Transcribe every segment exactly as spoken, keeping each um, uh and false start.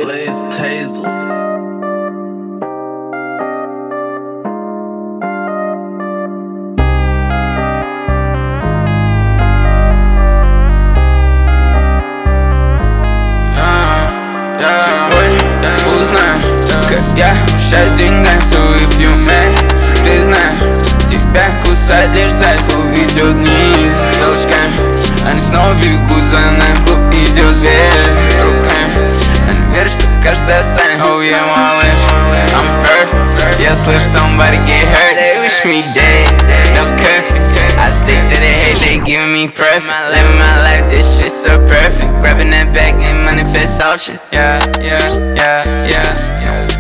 Blaze Tazel. Я общаюсь с деньгами, so if you mad, ты знаешь, тебя кусать лишь зайц. Идет вниз толчками, они снова бегут за нами. Клуб идет вверх руками, они верят, что каждый станет. Oh yeah, малыш, I'm perfect. Я слышу somebody get hurt, they wish me dead. No curfew, I stick to the hate, they giving me perfect. Living my life, this shit so perfect. Grabbing that bag and manifest options. Yeah, yeah, yeah, yeah.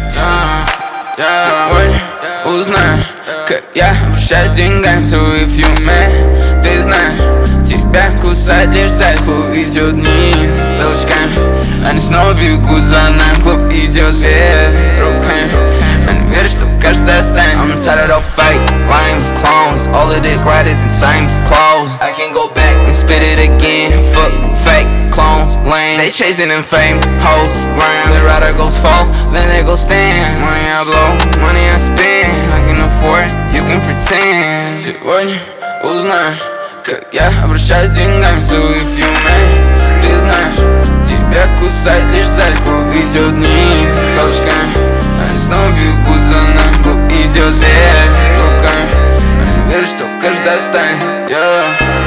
Сегодня узнаешь, как я общаюсь с деньгами. So if you mad, ты знаешь, тебя кусать лишь зайц. Клуб идет вниз толчками, они снова бегут за нами. Клуб идет вверх руками, они верят, что каждый станет. I'm tired of fake, lying clones. All of the writers in same clothes. I can't go back and spit it again. Fuck fake clones, lame. They chasing them fame hoes round. The rider goes fall, then they go stand. Money I blow, money I spend. I can afford, you can pretend. Сегодня узнаешь, как я обращаюсь с деньгами. So if you mad, ты знаешь, тебя кусать лишь зайц. Клуб идет вниз толчками, они снова бегут за нами. Клуб идет вверх руками, они верят, что каждый станет. Yeah.